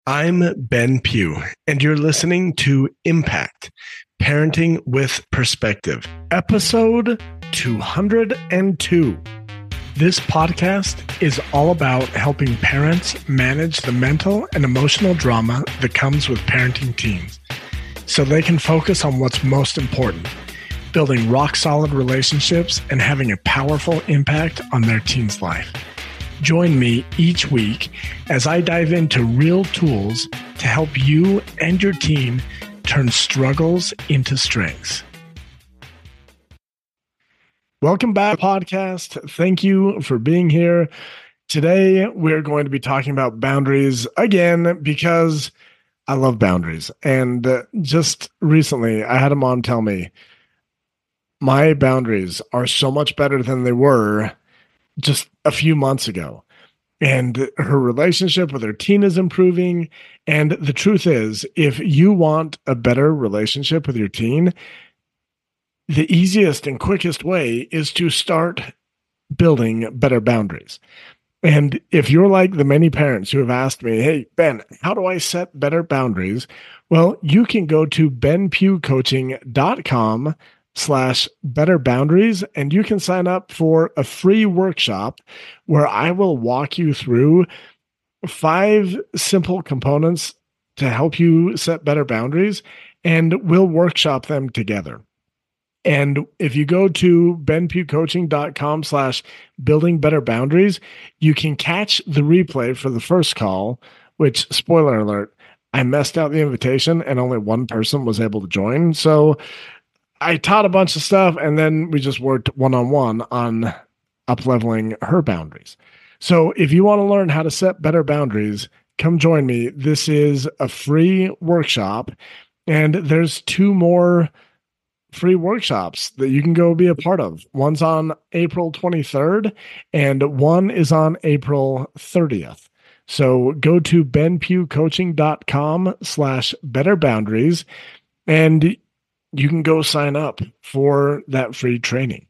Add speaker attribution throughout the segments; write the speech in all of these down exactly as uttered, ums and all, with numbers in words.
Speaker 1: I'm Ben Pugh, and you're listening to Impact Parenting with Perspective, episode two hundred two. This podcast is all about helping parents manage the mental and emotional drama that comes with parenting teens so they can focus on what's most important, building rock-solid relationships and having a powerful impact on their teen's life. Join me each week as I dive into real tools to help you and your team turn struggles into strengths. Welcome back, podcast. Thank you for being here. Today, we're going to be talking about boundaries again because I love boundaries. And uh, just recently, I had a mom tell me, my boundaries are so much better than they were just a few months ago. And her relationship with her teen is improving. And the truth is, if you want a better relationship with your teen, the easiest and quickest way is to start building better boundaries. And if you're like the many parents who have asked me, hey, Ben, how do I set better boundaries? Well, you can go to ben pugh coaching dot com slash better boundaries, and you can sign up for a free workshop where I will walk you through five simple components to help you set better boundaries, and we'll workshop them together. And if you go to ben pugh coaching dot com slash building better boundaries, you can catch the replay for the first call, which, spoiler alert, I messed out the invitation and only one person was able to join. So I taught a bunch of stuff, and then we just worked one-on-one on up-leveling her boundaries. So if you want to learn how to set better boundaries, come join me. This is a free workshop, and there's two more free workshops that you can go be a part of. One's on April twenty-third, and one is on April thirtieth. So go to ben pugh coaching dot com slash better boundaries, and you can go sign up for that free training.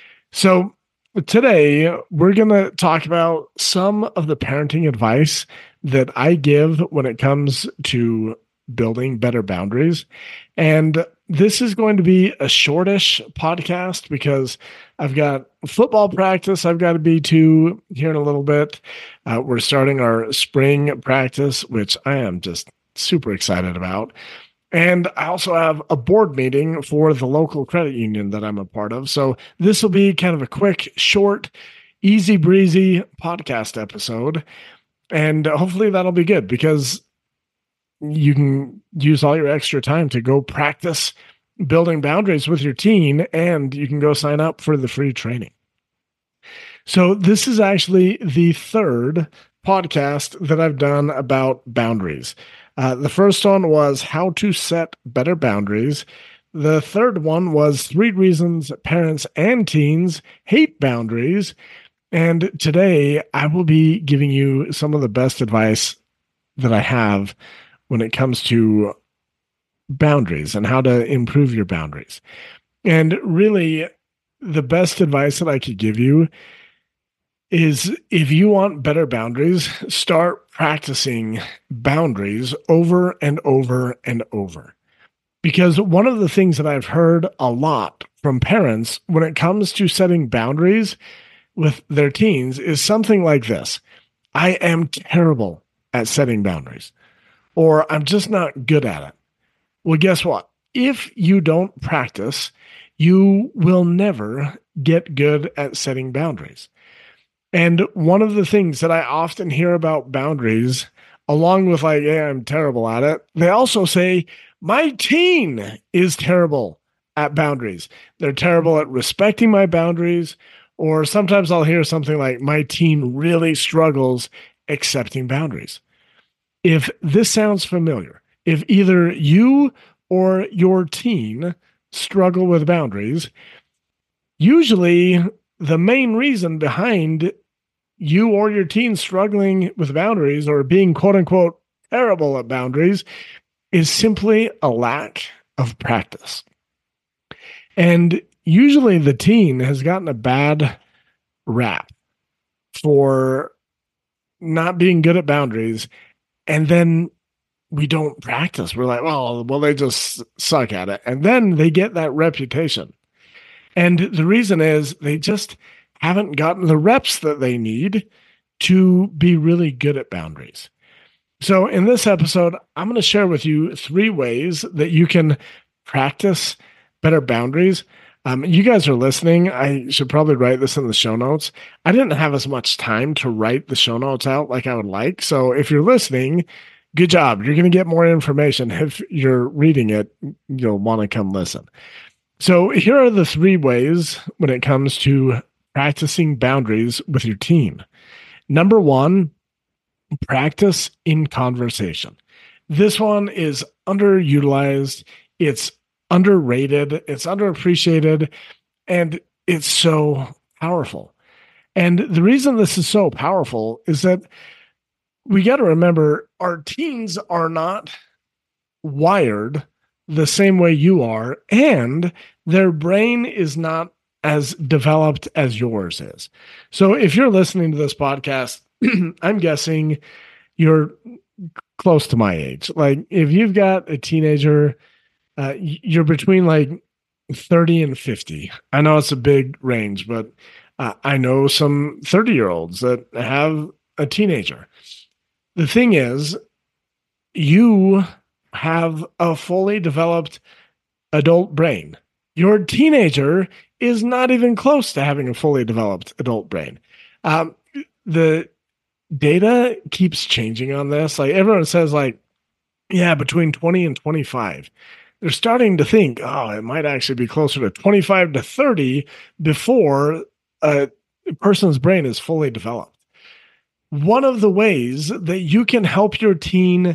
Speaker 1: So today, we're going to talk about some of the parenting advice that I give when it comes to building better boundaries. And this is going to be a shortish podcast because I've got football practice I've got to be to here in a little bit. Uh, we're starting our spring practice, which I am just super excited about. And I also have a board meeting for the local credit union that I'm a part of. So this will be kind of a quick, short, easy breezy podcast episode. And hopefully that'll be good because you can use all your extra time to go practice building boundaries with your teen, and you can go sign up for the free training. So this is actually the third podcast that I've done about boundaries. Uh, the first one was how to set better boundaries. The third one was three reasons parents and teens hate boundaries. And today I will be giving you some of the best advice that I have when it comes to boundaries and how to improve your boundaries. And really, the best advice that I could give you is if you want better boundaries, start practicing boundaries over and over and over. Because one of the things that I've heard a lot from parents when it comes to setting boundaries with their teens is something like this. I am terrible at setting boundaries, or I'm just not good at it. Well, guess what? If you don't practice, you will never get good at setting boundaries. And one of the things that I often hear about boundaries, along with like, yeah, I'm terrible at it, they also say, my teen is terrible at boundaries. They're terrible at respecting my boundaries. Or sometimes I'll hear something like, my teen really struggles accepting boundaries. If this sounds familiar, if either you or your teen struggle with boundaries, usually the main reason behind you or your teen struggling with boundaries or being quote unquote terrible at boundaries is simply a lack of practice. And usually the teen has gotten a bad rap for not being good at boundaries and then we don't practice. We're like, well, well, they just suck at it. And then they get that reputation. And the reason is they just haven't gotten the reps that they need to be really good at boundaries. So in this episode, I'm going to share with you three ways that you can practice better boundaries. Um, you guys are listening. I should probably write this in the show notes. I didn't have as much time to write the show notes out like I would like. So if you're listening, good job. You're going to get more information. If you're reading it, you'll want to come listen. So here are the three ways when it comes to practicing boundaries with your team. Number one, practice in conversation. This one is underutilized. It's underrated. It's underappreciated. And it's so powerful. And the reason this is so powerful is that we got to remember our teens are not wired the same way you are, and their brain is not as developed as yours is. So if you're listening to this podcast, I'm guessing you're close to my age. Like if you've got a teenager, uh, you're between like thirty and fifty. I know it's a big range, but uh, I know some thirty year olds that have a teenager. The thing is, you have a fully developed adult brain. Your teenager is not even close to having a fully developed adult brain. Um, the data keeps changing on this. Like everyone says, like, yeah, between twenty and twenty-five. They're starting to think, oh, it might actually be closer to twenty-five to thirty before a person's brain is fully developed. One of the ways that you can help your teen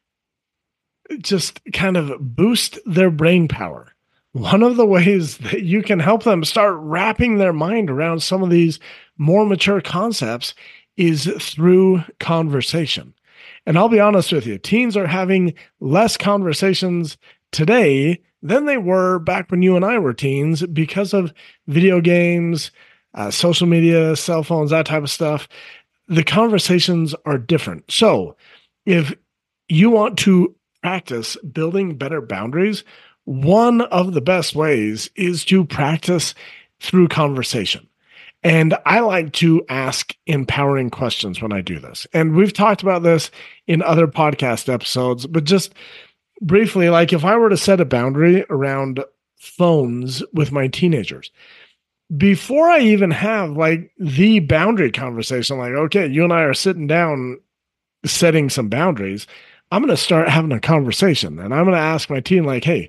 Speaker 1: just kind of boost their brain power, one of the ways that you can help them start wrapping their mind around some of these more mature concepts is through conversation. And I'll be honest with you, teens are having less conversations today than they were back when you and I were teens because of video games, uh, social media, cell phones, that type of stuff. The conversations are different. So if you want to practice building better boundaries, one of the best ways is to practice through conversation. And I like to ask empowering questions when I do this. And we've talked about this in other podcast episodes, but just briefly, like if I were to set a boundary around phones with my teenagers, before I even have like the boundary conversation, like, okay, you and I are sitting down setting some boundaries, I'm going to start having a conversation and I'm going to ask my teen like, hey,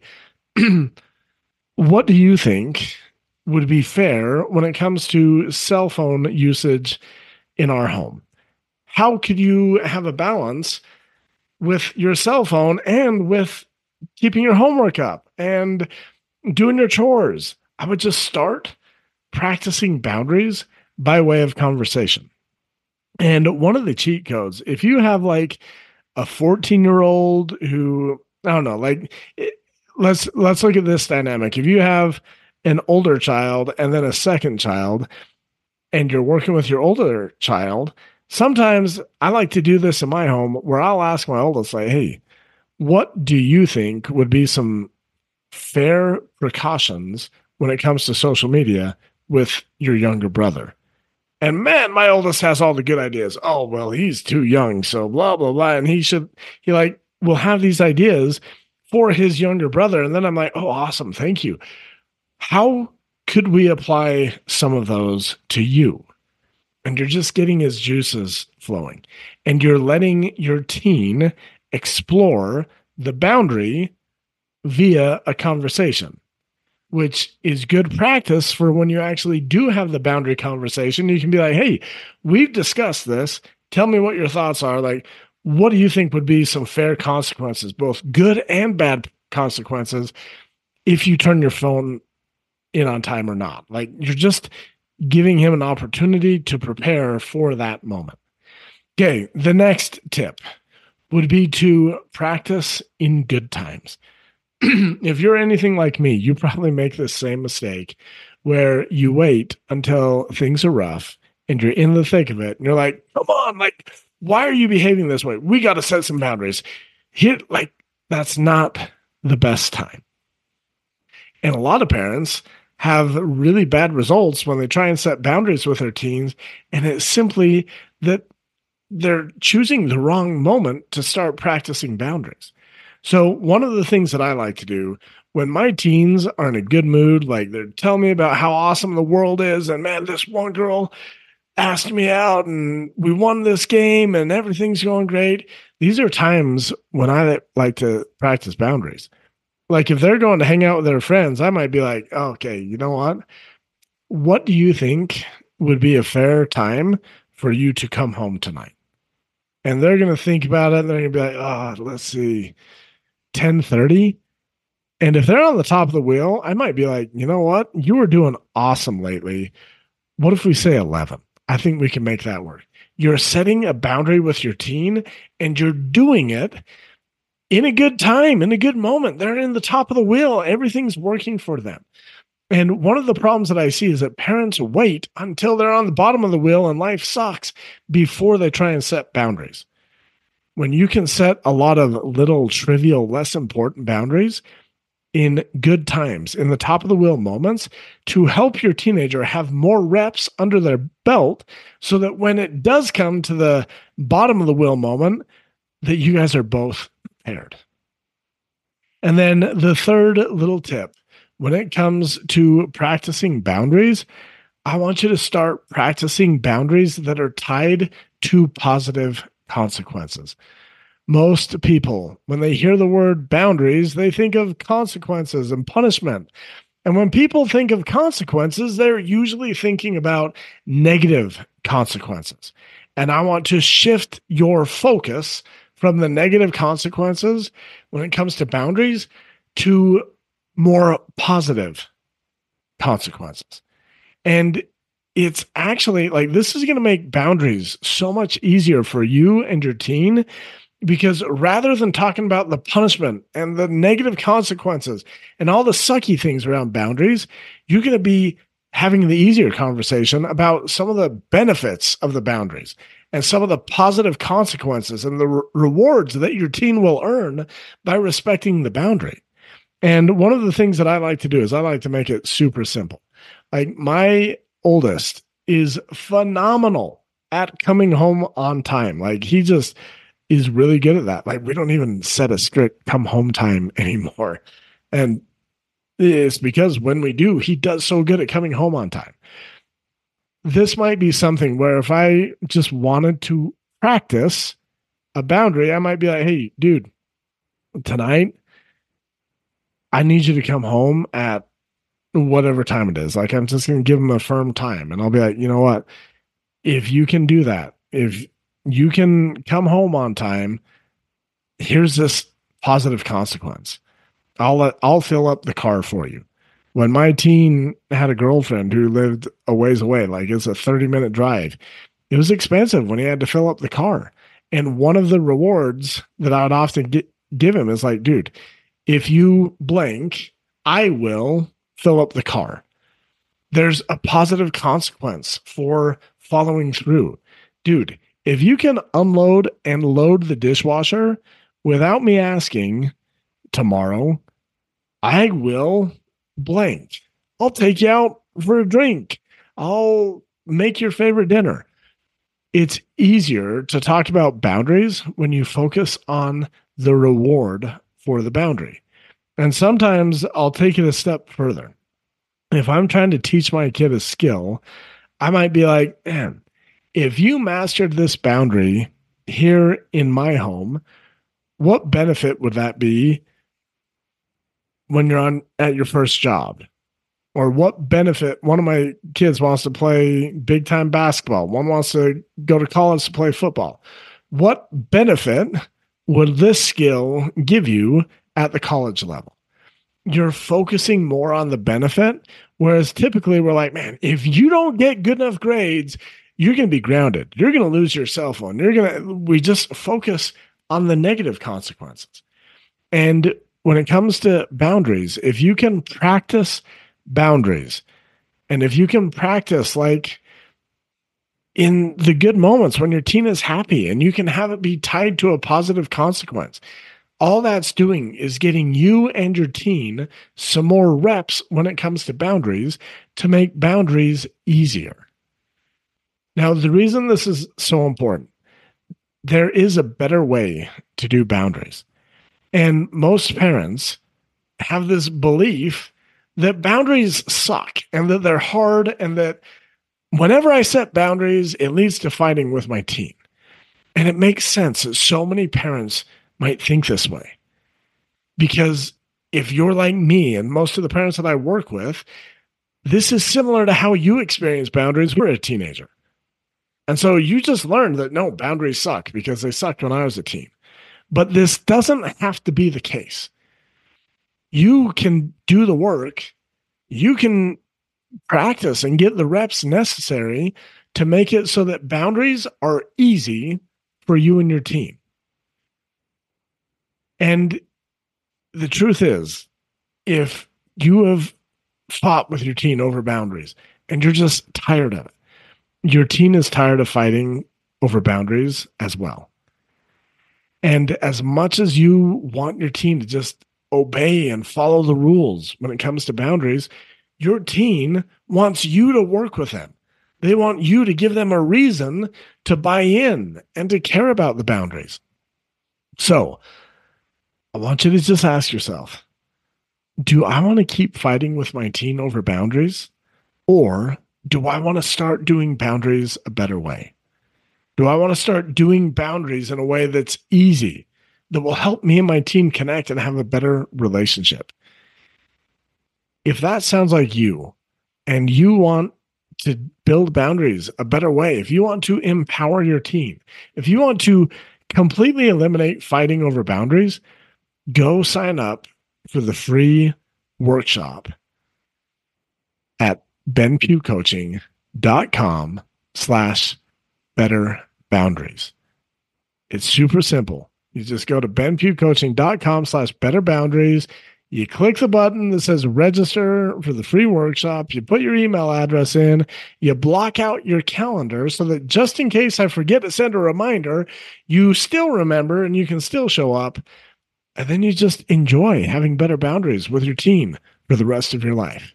Speaker 1: what do you think would be fair when it comes to cell phone usage in our home? How could you have a balance with your cell phone and with keeping your homework up and doing your chores? I would just start practicing boundaries by way of conversation. And one of the cheat codes, if you have like a fourteen year old who, I don't know, like it, let's, let's look at this dynamic. If you have an older child and then a second child and you're working with your older child, sometimes I like to do this in my home where I'll ask my oldest, like, hey, what do you think would be some fair precautions when it comes to social media with your younger brother? And man, my oldest has all the good ideas. Oh, well, he's too young, so blah, blah, blah. And he should, he like will have these ideas for his younger brother. And then I'm like, oh, awesome. Thank you. How could we apply some of those to you? And you're just getting his juices flowing. And you're letting your teen explore the boundary via a conversation, which is good practice for when you actually do have the boundary conversation. You can be like, hey, we've discussed this. Tell me what your thoughts are. Like, what do you think would be some fair consequences, both good and bad consequences, if you turn your phone in on time or not? Like, you're just giving him an opportunity to prepare for that moment. Okay, the next tip would be to practice in good times. If you're anything like me, you probably make the same mistake where you wait until things are rough and you're in the thick of it and you're like, come on, like, why are you behaving this way? We got to set some boundaries. here, like, that's not the best time. And a lot of parents have really bad results when they try and set boundaries with their teens. And it's simply that they're choosing the wrong moment to start practicing boundaries. So one of the things that I like to do when my teens are in a good mood, like they're telling me about how awesome the world is, and man, this one girl asked me out and we won this game and everything's going great. These are times when I like to practice boundaries. Like if they're going to hang out with their friends, I might be like, oh, okay, you know what? What do you think would be a fair time for you to come home tonight? And they're going to think about it. And they're going to be like, oh, let's see, ten thirty. And if they're on the top of the wheel, I might be like, you know what? You were doing awesome lately. What if we say eleven? I think we can make that work. You're setting a boundary with your teen and you're doing it in a good time, in a good moment. They're in the top of the wheel. Everything's working for them. And one of the problems that I see is that parents wait until they're on the bottom of the wheel and life sucks before they try and set boundaries. When you can set a lot of little trivial, less important boundaries in good times, in the top of the wheel moments, to help your teenager have more reps under their belt so that when it does come to the bottom of the wheel moment, that you guys are both prepared. And then the third little tip, when it comes to practicing boundaries, I want you to start practicing boundaries that are tied to positive consequences. Most people, when they hear the word boundaries, they think of consequences and punishment. And when people think of consequences, they're usually thinking about negative consequences. And I want to shift your focus from the negative consequences when it comes to boundaries to more positive consequences. And it's actually like, this is going to make boundaries so much easier for you and your teen, because rather than talking about the punishment and the negative consequences and all the sucky things around boundaries, you're going to be having the easier conversation about some of the benefits of the boundaries and some of the positive consequences and the re- rewards that your teen will earn by respecting the boundary. And one of the things that I like to do is I like to make it super simple. Like my oldest is phenomenal at coming home on time. Like he just is really good at that. Like we don't even set a strict come home time anymore. And it's because when we do, he does so good at coming home on time. This might be something where if I just wanted to practice a boundary, I might be like, hey, dude, tonight, I need you to come home at whatever time it is. Like I'm just going to give him a firm time. And I'll be like, you know what? If you can do that, if you can come home on time, here's this positive consequence. I'll let, I'll fill up the car for you. When my teen had a girlfriend who lived a ways away, like it's a thirty minute drive, it was expensive when he had to fill up the car. And one of the rewards that I would often get, give him is like, dude, if you blank, I will fill up the car. There's a positive consequence for following through. Dude, if you can unload and load the dishwasher without me asking tomorrow, I will blank. I'll take you out for a drink. I'll make your favorite dinner. It's easier to talk about boundaries when you focus on the reward for the boundary. And sometimes I'll take it a step further. If I'm trying to teach my kid a skill, I might be like, man, if you mastered this boundary here in my home, what benefit would that be when you're on at your first job? Or what benefit? One of my kids wants to play big time basketball. One wants to go to college to play football. What benefit would this skill give you at the college level? You're focusing more on the benefit, whereas typically we're like, man, if you don't get good enough grades, you're going to be grounded. You're going to lose your cell phone. You're going to, we just focus on the negative consequences. And when it comes to boundaries, if you can practice boundaries, and if you can practice like in the good moments when your teen is happy and you can have it be tied to a positive consequence, all that's doing is getting you and your teen some more reps when it comes to boundaries to make boundaries easier. Now, the reason this is so important, there is a better way to do boundaries. And most parents have this belief that boundaries suck and that they're hard and that whenever I set boundaries, it leads to fighting with my teen. And it makes sense that so many parents might think this way. Because if you're like me and most of the parents that I work with, this is similar to how you experience boundaries when you were a teenager. And so you just learned that, no, boundaries suck because they sucked when I was a teen. But this doesn't have to be the case. You can do the work. You can practice and get the reps necessary to make it so that boundaries are easy for you and your teen. And the truth is, if you have fought with your teen over boundaries and you're just tired of it, your teen is tired of fighting over boundaries as well. And as much as you want your teen to just obey and follow the rules when it comes to boundaries, your teen wants you to work with them. They want you to give them a reason to buy in and to care about the boundaries. So I want you to just ask yourself, do I want to keep fighting with my teen over boundaries? Or do I want to start doing boundaries a better way? Do I want to start doing boundaries in a way that's easy, that will help me and my teen connect and have a better relationship? If that sounds like you, and you want to build boundaries a better way, if you want to empower your teen, if you want to completely eliminate fighting over boundaries, go sign up for the free workshop at benpughcoaching.com slash better boundaries. It's super simple. You just go to benpughcoaching.com slash better boundaries. You click the button that says register for the free workshop. You put your email address in. You block out your calendar so that just in case I forget to send a reminder, you still remember and you can still show up. And then you just enjoy having better boundaries with your teen for the rest of your life.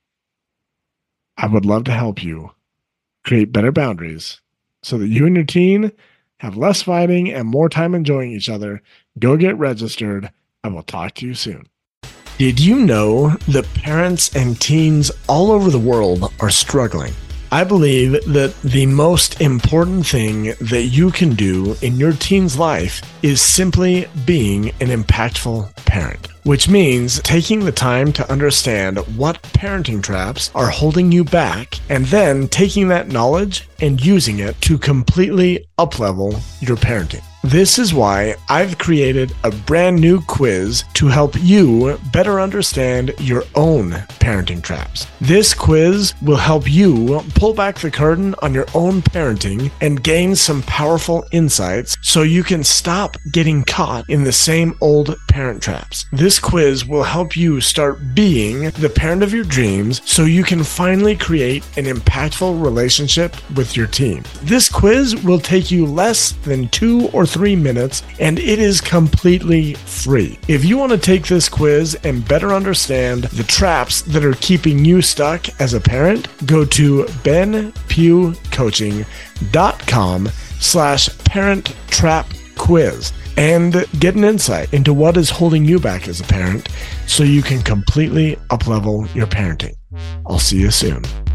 Speaker 1: I would love to help you create better boundaries so that you and your teen have less fighting and more time enjoying each other. Go get registered. I will talk to you soon. Did you know that parents and teens all over the world are struggling? I believe that the most important thing that you can do in your teen's life is simply being an impactful parent, which means taking the time to understand what parenting traps are holding you back and then taking that knowledge and using it to completely uplevel your parenting. This is why I've created a brand new quiz to help you better understand your own parenting traps. This quiz will help you pull back the curtain on your own parenting and gain some powerful insights so you can stop getting caught in the same old parent traps. This quiz will help you start being the parent of your dreams so you can finally create an impactful relationship with your team. This quiz will take you less than two or three minutes, and it is completely free. If you want to take this quiz and better understand the traps that are keeping you stuck as a parent, go to benpughcoaching.com slash parent trap quiz and get an insight into what is holding you back as a parent so you can completely uplevel your parenting. I'll see you soon.